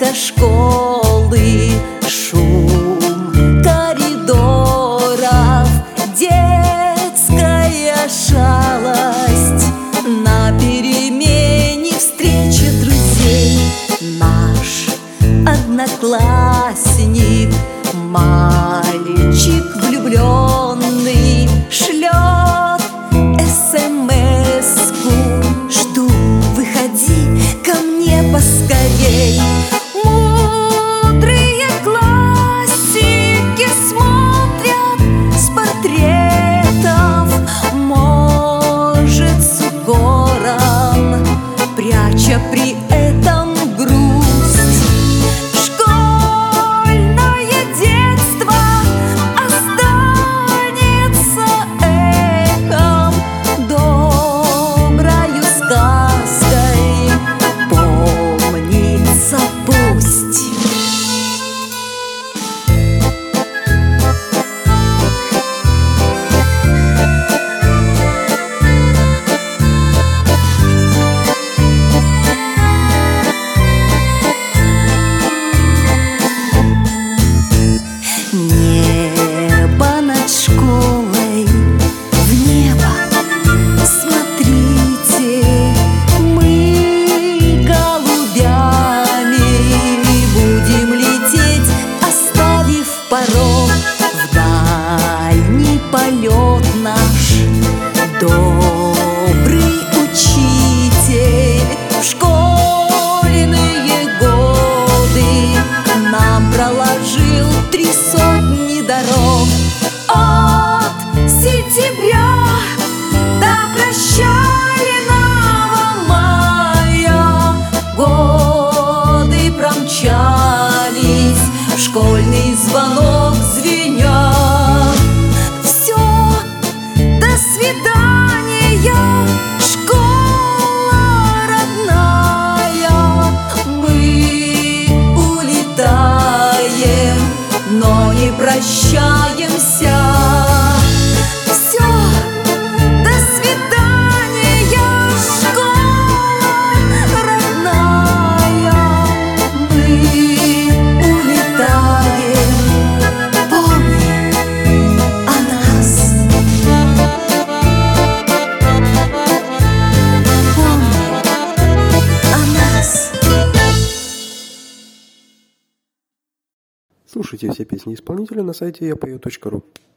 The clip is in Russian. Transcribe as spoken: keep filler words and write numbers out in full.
до школы, шум коридоров, детская шалость, на перемене встреча друзей. Наш одноклассник, мальчик влюбленный, шлет эс-эм-эску: жду, выходи ко мне поскорей. Мудрые классики смотрят с портретов, может, с укором, пряча при этом грусть. Школьное детство останется эхом, доброю сказкой помнится пусть. Небо над школой, в небо смотрите, мы голубями будем лететь, оставив порог. В дальний полет наш добрый учитель в школьные годы нам проложил три сотни дорог. От сентября до прощального мая годы промчались, школьный звонок звеня. Все, до свидания, школа родная, мы улетаем, но не прощаемся. Все, до свидания, школа родная, мы улетаем, помни о нас. Помни о нас. Слушайте все песни исполнителя на сайте я пою точка ру.